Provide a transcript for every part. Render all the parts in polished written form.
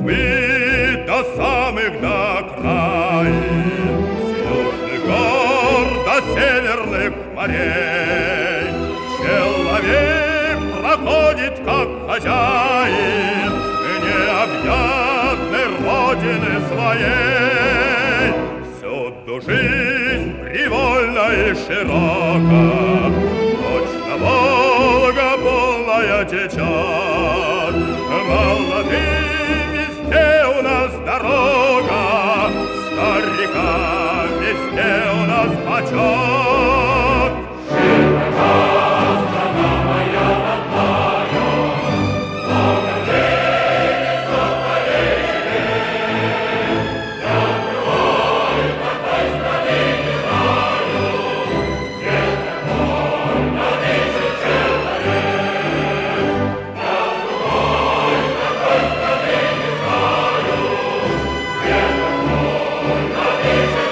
Москвы до самых до краин, с южных гор до северных морей. Человек проходит как хозяин необъятной родины своей. Всюду жизнь привольна и широка, точно Волга полная течет. Молодым везде у нас дорога, старикам везде у нас почет. Широка страна моя родная, много денег полей. Я другой такой страны не знаю, где такой надежный человек. Я другой такой страны не знаю, где такой надежный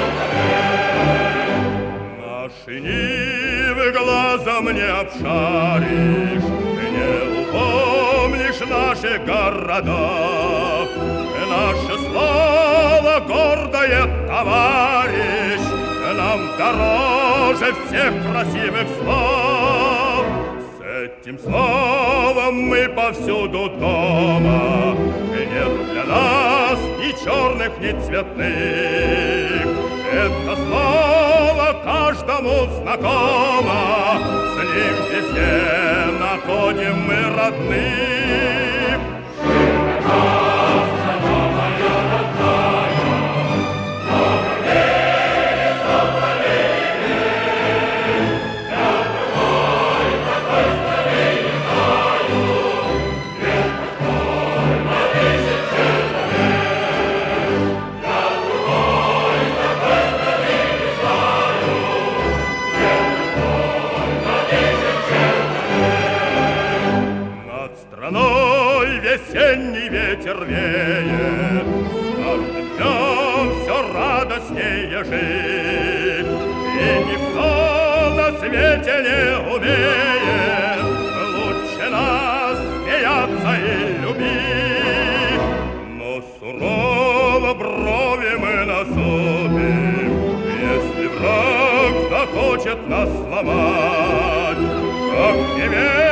человек. Наши нивы глазом не обшаришь, не упомнишь наших городов. Наше слово гордое, товарищ, нам дороже всех красивых слов. С этим словом мы повсюду дома, нет для нас ни черных, ни цветных. Это слово каждому знакомо, с ним везде находим мы родных. Широка страна моя родная, много денег полей. Я другой такой страны не знаю, где такой надежный человек. Я другой такой страны не знаю, где такой надежный человек. Над страной весенний ветер веет, с каждым днем все радостнее жить. И никто на свете не умеет лучше нас смеяться и любить. Но сурово брови мы насупим, если враг захочет нас сломать, как не